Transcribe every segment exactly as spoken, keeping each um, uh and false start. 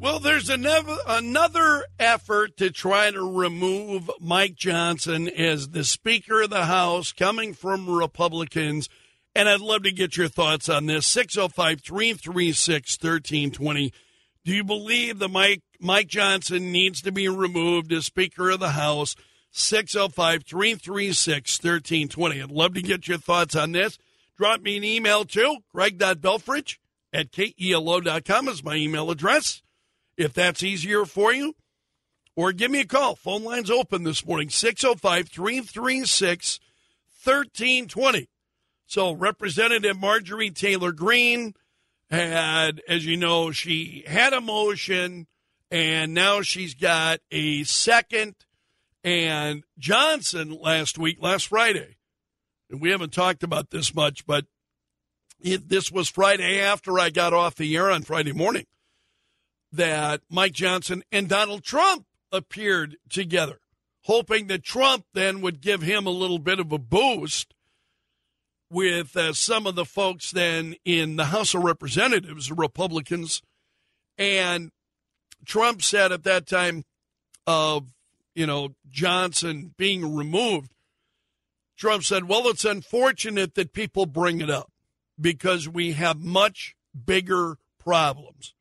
Well, there's another, another effort to try to remove Mike Johnson as the Speaker of the House coming from Republicans, and I'd love to get your thoughts on this. six oh five, three three six, one three two zero. Do you believe that Mike, Mike Johnson needs to be removed as Speaker of the House? six oh five, three three six, one three two zero. I'd love to get your thoughts on this. Drop me an email, too. Greg dot Belfridge at K E L O dot com is my email address, if that's easier for you. Or give me a call. Phone line's open this morning, six oh five, three three six, one three two zero. So Representative Marjorie Taylor Greene had, as you know, she had a motion, and now she's got a second. And Johnson last week, last Friday, and we haven't talked about this much, but it, this was Friday after I got off the air on Friday morning, that Mike Johnson and Donald Trump appeared together, hoping that Trump then would give him a little bit of a boost with uh, some of the folks then in the House of Representatives, the Republicans. And Trump said at that time of, you know, Johnson being removed, Trump said, well, it's unfortunate that people bring it up because we have much bigger problems.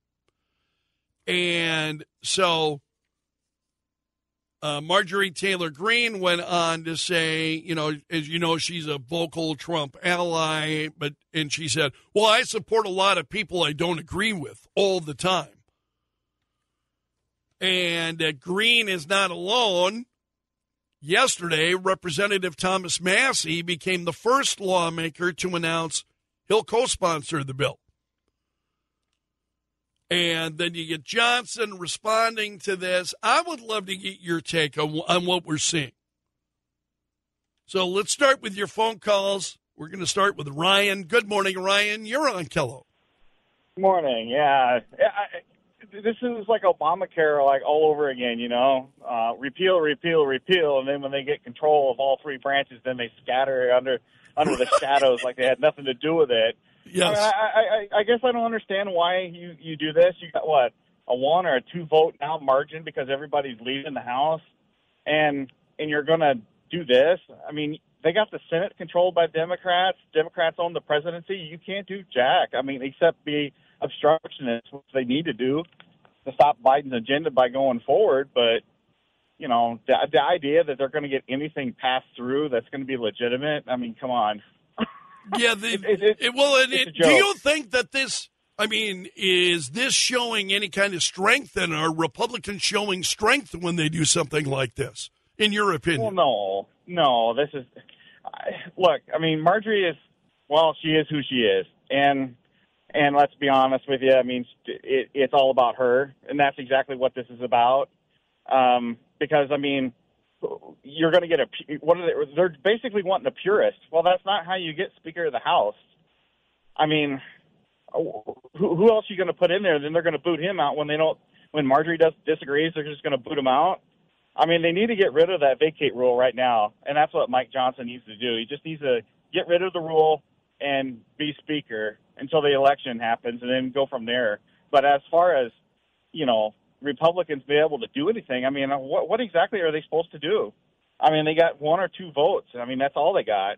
And so uh, Marjorie Taylor Greene went on to say, you know, as you know, she's a vocal Trump ally, but and she said, well, I support a lot of people I don't agree with all the time. And uh, Greene is not alone. Yesterday, Representative Thomas Massie became the first lawmaker to announce he'll co-sponsor the bill. And then you get Johnson responding to this. I would love to get your take on, on what we're seeing. So let's start with your phone calls. We're going to start with Ryan. Good morning, Ryan. You're on Kello. Morning, yeah. I, this is like Obamacare, like all over again, you know. Uh, repeal, repeal, repeal, and then when they get control of all three branches, then they scatter under under the shadows like they had nothing to do with it. Yes. I, mean, I, I, I guess I don't understand why you, you do this. You got, what, a one or a two vote now margin because everybody's leaving the House, and and you're going to do this? I mean, they got the Senate controlled by Democrats. Democrats own the presidency. You can't do jack. I mean, except be obstructionists, which they need to do to stop Biden's agenda by going forward. But, you know, the, the idea that they're going to get anything passed through that's going to be legitimate, I mean, come on. Yeah, the, it, it, it, it, well, it, it's it, do you think that this, I mean, is this showing any kind of strength, and are Republicans showing strength when they do something like this, in your opinion? Well, no, no, this is, I, look, I mean, Marjorie is, well, she is who she is, and and let's be honest with you, I mean, it, it's all about her, and that's exactly what this is about, um, because, I mean, you're going to get a, what are they, they're basically wanting a purist. Well, that's not how you get Speaker of the House. I mean, who, who else are you going to put in there? Then they're going to boot him out when they don't, when Marjorie does disagrees, they're just going to boot him out. I mean, they need to get rid of that vacate rule right now, and that's what Mike Johnson needs to do. He just needs to get rid of the rule and be Speaker until the election happens, and then go from there. But as far as, you know, Republicans be able to do anything, I mean, what, what exactly are they supposed to do? I mean, they got one or two votes. I mean, that's all they got,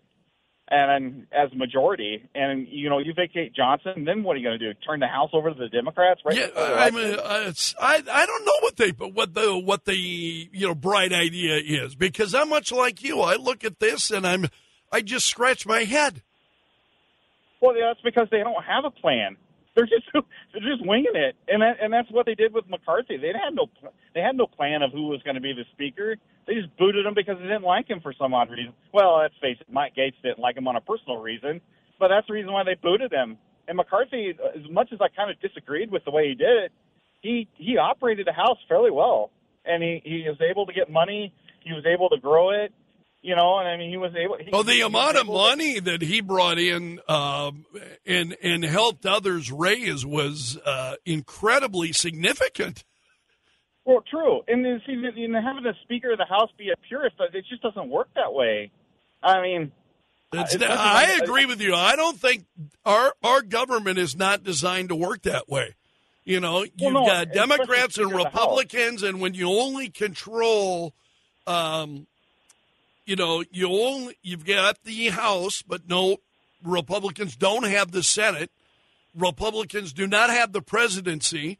and as a majority. And, you know, you vacate Johnson, then what are you going to do? Turn the House over to the Democrats? Right? Yeah, I mean, uh, it's, I I don't know what they what the what the you know bright idea is, because I'm much like you. I look at this and I'm I just scratch my head. Well, yeah, that's because they don't have a plan. They're just they're just winging it, and that, and that's what they did with McCarthy. They had no they had no plan of who was going to be the Speaker. They just booted him because they didn't like him for some odd reason. Well, let's face it, Mike Gaetz didn't like him on a personal reason, but that's the reason why they booted him. And McCarthy, as much as I kind of disagreed with the way he did it, he he operated the House fairly well, and he he was able to get money. He was able to grow it. You know, and I mean, he was able. He, well, the amount of money to, that he brought in um, and and helped others raise was uh, incredibly significant. Well, true, and then, see, you know, having the Speaker of the House be a purist, it just doesn't work that way. I mean, it's, it's, I agree with you. I don't think our our government is not designed to work that way. You know, you've well, no, got Democrats and Republicans, and when you only control, um, you know, you only you've got the House, but no, Republicans don't have the Senate. Republicans do not have the presidency,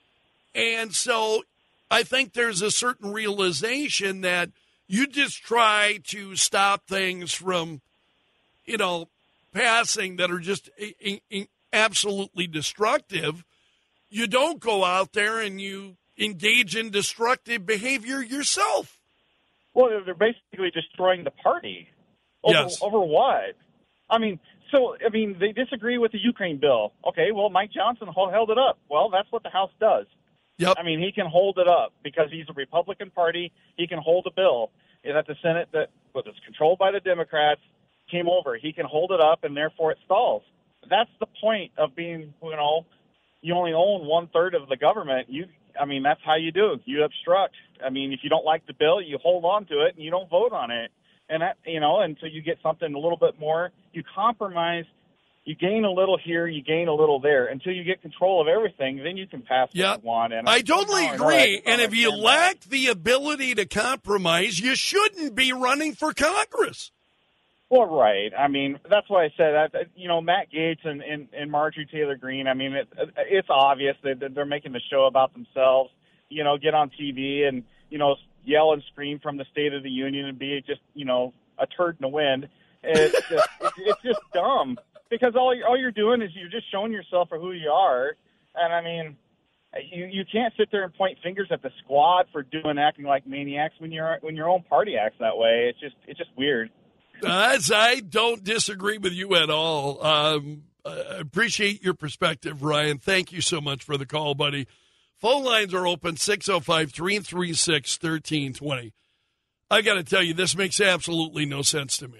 and so I think there's a certain realization that you just try to stop things from, you know, passing that are just a, a, absolutely destructive. You don't go out there and you engage in destructive behavior yourself. Well, they're basically destroying the party. Over, yes. Over what? I mean, so, I mean, they disagree with the Ukraine bill. Okay, well, Mike Johnson held it up. Well, that's what the House does. Yep. I mean, he can hold it up because he's a Republican Party. He can hold a bill that the Senate that was controlled by the Democrats came over. He can hold it up, and therefore it stalls. That's the point of being, you know, you only own one-third of the government. You, I mean, that's how you do. You obstruct. I mean, if you don't like the bill, you hold on to it, and you don't vote on it. And, that, you know, until you get something a little bit more, you compromise. You gain a little here, you gain a little there. Until you get control of everything, then you can pass yep. what you want. And I totally agree. And if you lack the ability to compromise, you shouldn't be running for Congress. Well, right. I mean, that's why I said that. You know, Matt Gaetz and, and, and Marjorie Taylor Greene. I mean, it, it's obvious that they're making the show about themselves. You know, get on T V and you know yell and scream from the State of the Union and be just you know a turd in the wind. It's just, it's, it's just dumb. Because all you're, all you're doing is you're just showing yourself for who you are. And, I mean, you you can't sit there and point fingers at the squad for doing acting like maniacs when your when your own party acts that way. It's just it's just weird. As I don't disagree with you at all. Um, I appreciate your perspective, Ryan. Thank you so much for the call, buddy. Phone lines are open, six oh five, three three six, one three two zero. I got to tell you, this makes absolutely no sense to me.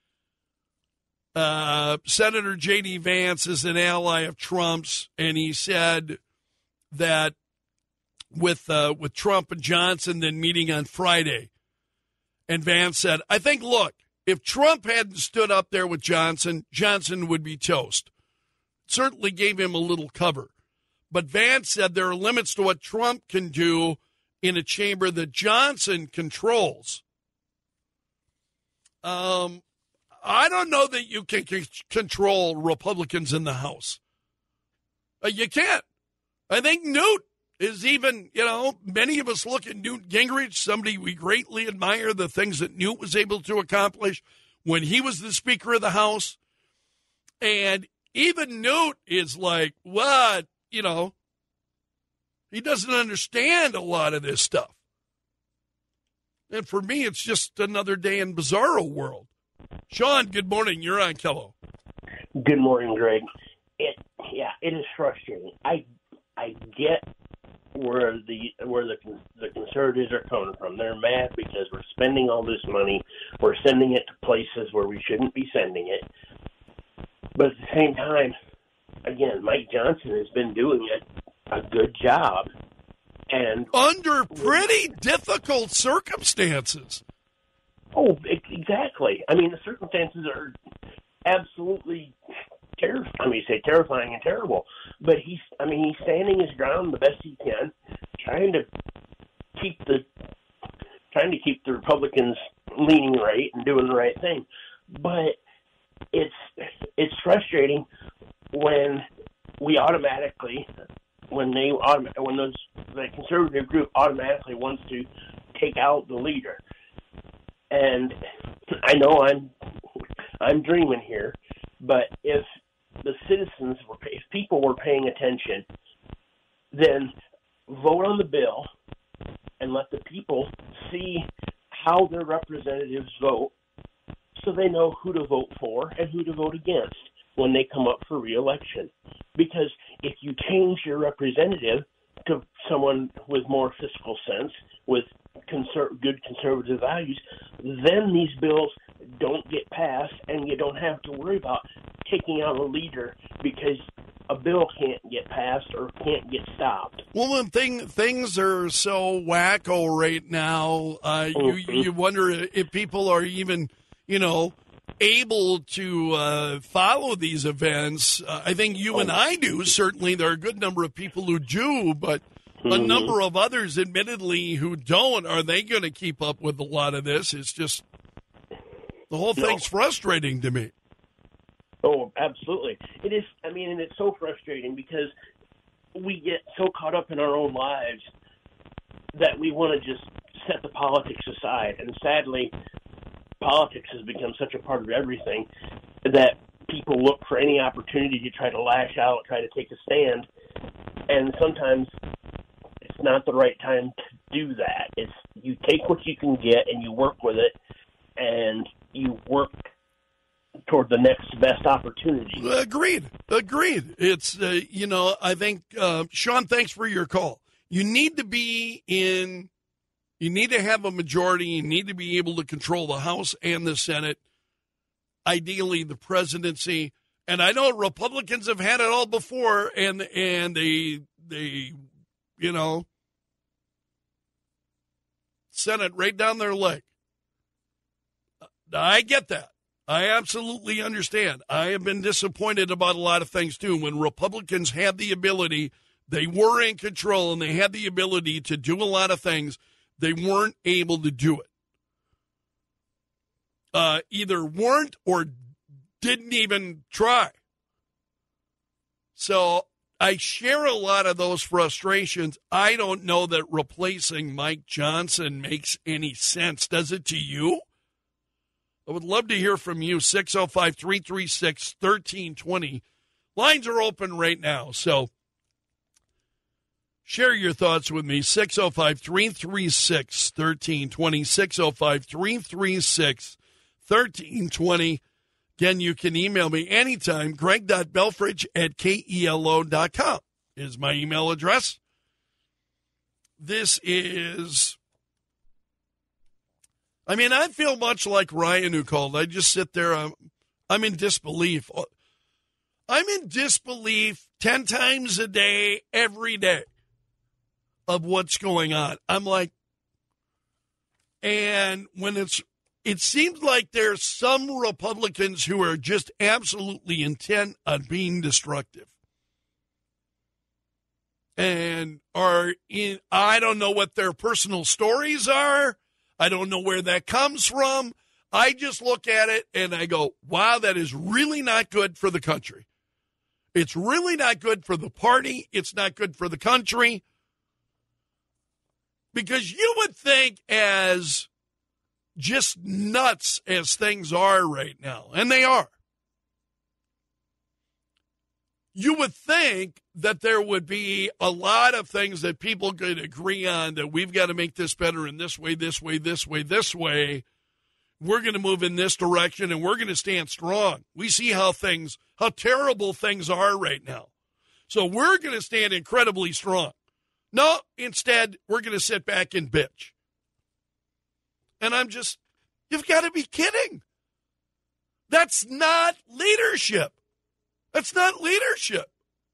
Uh, Senator J D. Vance is an ally of Trump's, and he said that with uh, with Trump and Johnson then meeting on Friday, and Vance said, I think, look, if Trump hadn't stood up there with Johnson, Johnson would be toast. Certainly gave him a little cover. But Vance said there are limits to what Trump can do in a chamber that Johnson controls. Um. I don't know that you can c- control Republicans in the House. Uh, you can't. I think Newt is even, you know, many of us look at Newt Gingrich, somebody we greatly admire, the things that Newt was able to accomplish when he was the Speaker of the House. And even Newt is like, what? You know, he doesn't understand a lot of this stuff. And for me, it's just another day in Bizarro world. Sean, good morning. You're on Kello. Good morning, Greg. It yeah, it is frustrating. I I get where the where the the conservatives are coming from. They're mad because we're spending all this money. We're sending it to places where we shouldn't be sending it. But at the same time, again, Mike Johnson has been doing a, a good job, and under pretty difficult circumstances. Oh, exactly. I mean, the circumstances are absolutely terrifying. I mean, you say terrifying and terrible, but he's, I mean, he's standing his ground the best he can, trying to keep the, trying to keep the Republicans leaning right and doing the right thing. But it's, it's frustrating when we automatically, when they, when those, the conservative group automatically wants to take out the leader. And I know I'm I'm dreaming here, but if the citizens were, if people were paying attention, then vote on the bill and let the people see how their representatives vote, so they know who to vote for and who to vote against when they come up for re-election. Because if you change your representative to someone with more fiscal sense, with conser- good conservative values, then these bills don't get passed, and you don't have to worry about taking out a leader because a bill can't get passed or can't get stopped. Well, when thing, things are so wacko right now, uh, mm-hmm. you you wonder if people are even, you know, able to uh, follow these events. Uh, I think you and I do. Certainly, there are a good number of people who do, but a Mm-hmm. number of others, admittedly, who don't. Are they going to keep up with a lot of this? It's just the whole No. thing's frustrating to me. Oh, absolutely. It is. I mean, and it's so frustrating because we get so caught up in our own lives that we want to just set the politics aside. And sadly, politics has become such a part of everything that people look for any opportunity to try to lash out, try to take a stand. And sometimes it's not the right time to do that. It's you take what you can get and you work with it, and you work toward the next best opportunity. Agreed. Agreed. It's, uh, you know, I think, uh, Sean, thanks for your call. You need to be in, you need to have a majority. You need to be able to control the House and the Senate, ideally the presidency. And I know Republicans have had it all before, and and they, they you know, sent it right down their leg. I get that. I absolutely understand. I have been disappointed about a lot of things, too. When Republicans had the ability, they were in control, and they had the ability to do a lot of things, they weren't able to do it. Uh, either weren't or didn't even try. So I share a lot of those frustrations. I don't know that replacing Mike Johnson makes any sense. Does it to you? I would love to hear from you, six oh five, three three six, one three two zero. Lines are open right now, so share your thoughts with me, six oh five, three three six, one three two zero, six oh five, three three six, one three two zero. Again, you can email me anytime, greg.belfridge at kelo dot com is my email address. This is... I mean, I feel much like Ryan who called. I just sit there. I'm, I'm in disbelief. I'm in disbelief ten times a day, every day, of what's going on. I'm like, and when it's, it seems like there's some Republicans who are just absolutely intent on being destructive. And are in, I don't know what their personal stories are. I don't know where that comes from. I just look at it and I go, wow, that is really not good for the country. It's really not good for the party. It's not good for the country. Because you would think, as just nuts as things are right now, and they are, you would think that there would be a lot of things that people could agree on, that we've got to make this better in this way, this way, this way, this way. We're going to move in this direction, and we're going to stand strong. We see how things, how terrible things are right now. So we're going to stand incredibly strong. No, instead, we're going to sit back and bitch. And I'm just, you've got to be kidding. That's not leadership. That's not leadership.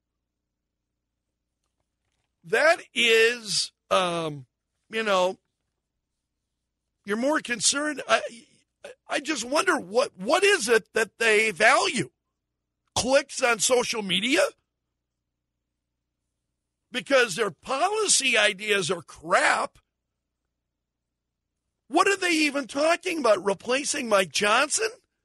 That is, um, you know, you're more concerned. I, I just wonder what, what is it that they value? Clicks on social media? Because their policy ideas are crap. What are they even talking about? Replacing Mike Johnson?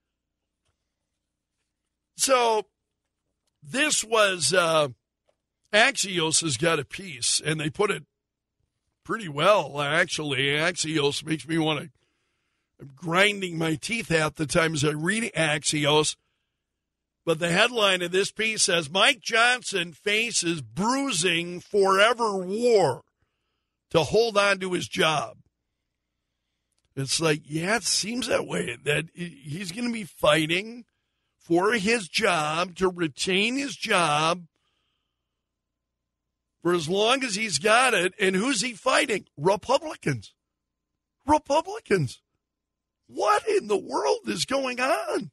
So this was, uh, Axios has got a piece, and they put it pretty well, actually. Axios makes me want to, I'm grinding my teeth half the time as I read Axios. But the headline of this piece says, Mike Johnson faces bruising forever war to hold on to his job. It's like, yeah, it seems that way, that he's going to be fighting for his job, to retain his job for as long as he's got it. And who's he fighting? Republicans. Republicans. What in the world is going on?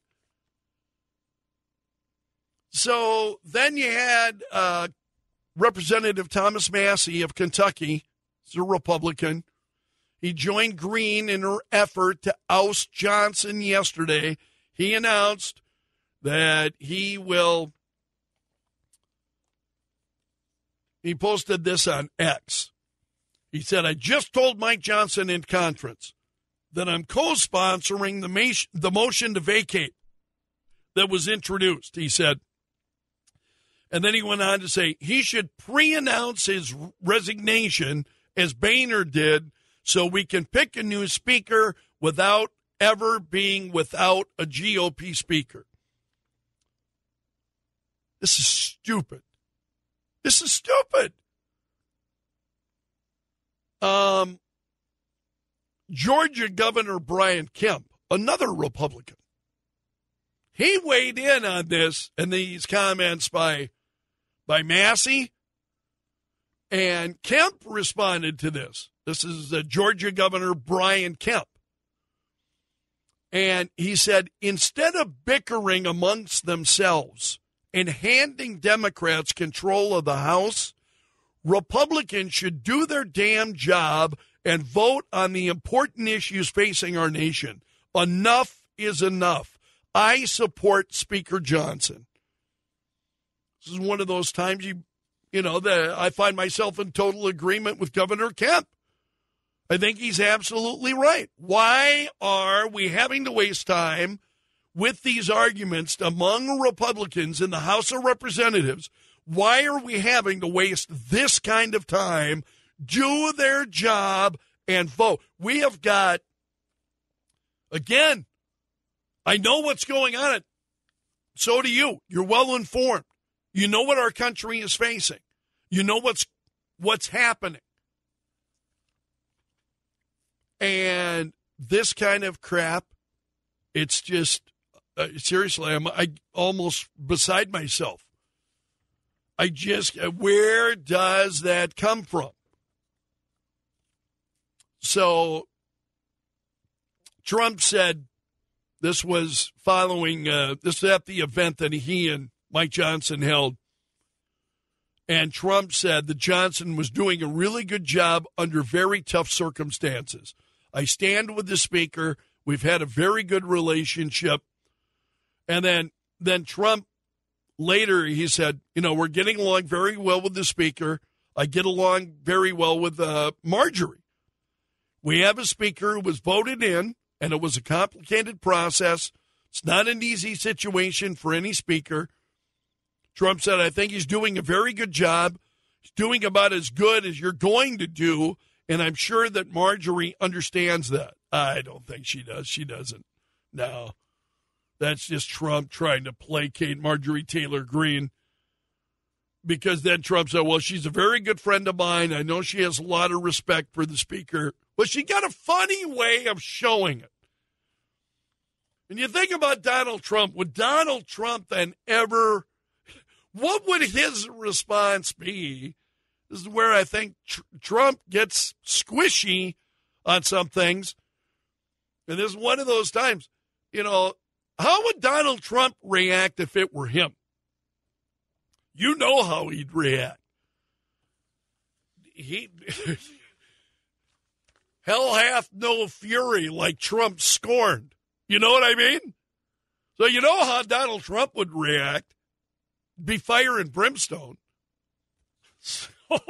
So then you had uh, Representative Thomas Massie of Kentucky. He's a Republican. He joined Green in her effort to oust Johnson yesterday. He announced that he will, he posted this on X. He said, I just told Mike Johnson in conference that I'm co-sponsoring the, ma- the motion to vacate that was introduced, he said. And then he went on to say he should pre-announce his resignation as Boehner did so we can pick a new speaker without ever being without a G O P speaker. This is stupid. This is stupid. Um, Georgia Governor Brian Kemp, another Republican, he weighed in on this and these comments by by Massey, and Kemp responded to this. This is uh, Georgia Governor Brian Kemp. And he said, instead of bickering amongst themselves and handing Democrats control of the House, Republicans should do their damn job and vote on the important issues facing our nation. Enough is enough. I support Speaker Johnson. This is one of those times, you, you know, that I find myself in total agreement with Governor Kemp. I think he's absolutely right. Why are we having to waste time with these arguments among Republicans in the House of Representatives? Why are we having to waste this kind of time, do their job, and vote? We have got, again, I know what's going on. So do you. You're well informed. You know what our country is facing. You know what's what's happening. And this kind of crap, it's just, uh, seriously, I'm I almost beside myself. I just, where does that come from? So Trump said this was following, uh, this was at the event that he and Mike Johnson held. And Trump said that Johnson was doing a really good job under very tough circumstances. I stand with the speaker. We've had a very good relationship. And then, then Trump later, he said, you know, we're getting along very well with the speaker. I get along very well with uh, Marjorie. We have a speaker who was voted in, and it was a complicated process. It's not an easy situation for any speaker. Trump said, I think he's doing a very good job. He's doing about as good as you're going to do, and I'm sure that Marjorie understands that. I don't think she does. She doesn't. No. That's just Trump trying to placate Marjorie Taylor Greene. Because then Trump said, well, she's a very good friend of mine. I know she has a lot of respect for the speaker. But she got a funny way of showing it. And you think about Donald Trump. Would Donald Trump then ever, what would his response be? This is where I think tr- Trump gets squishy on some things. And this is one of those times, you know, how would Donald Trump react if it were him? You know how he'd react. He hell hath no fury like Trump scorned. You know what I mean? So you know how Donald Trump would react. Be fire and brimstone. So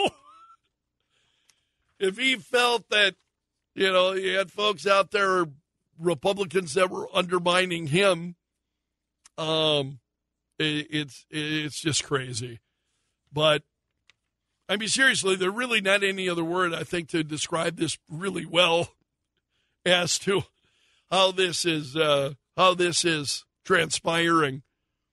if he felt that, you know, you had folks out there, Republicans that were undermining him, um, it, it's it's just crazy. But I mean, seriously, there's really not any other word I think to describe this really well as to how this is uh, how this is transpiring.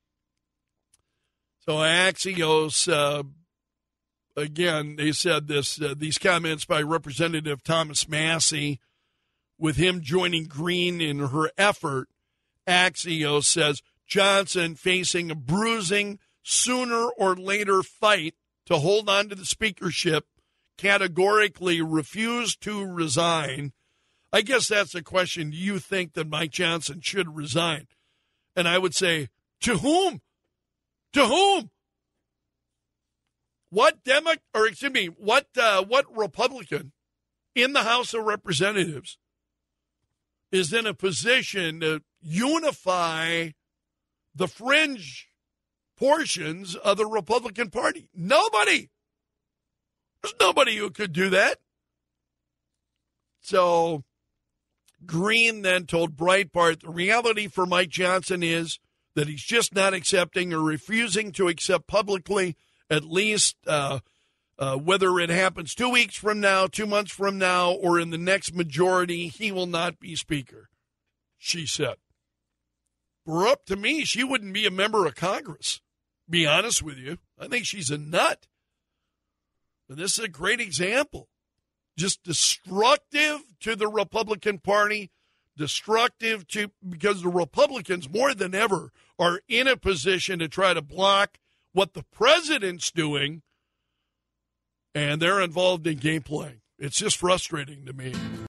So Axios, uh, again, they said this uh, these comments by Representative Thomas Massey, with him joining Greene in her effort. Axios says Johnson facing a bruising sooner or later fight to hold on to the speakership, categorically refused to resign. I guess that's the question. Do you think that Mike Johnson should resign? And I would say, to whom? To whom? What Demo- or excuse me, what uh, what Republican in the House of Representatives is in a position to unify the fringe portions of the Republican Party. Nobody. There's nobody who could do that. So Green then told Breitbart the reality for Mike Johnson is that he's just not accepting or refusing to accept publicly, at least uh, uh, whether it happens two weeks from now, two months from now, or in the next majority, he will not be Speaker, she said. Were up to me, she wouldn't be a member of Congress, be honest with you. I think she's a nut. And this is a great example. Just destructive to the Republican Party, destructive to, because the Republicans more than ever are in a position to try to block what the president's doing, and they're involved in game playing. It's just frustrating to me.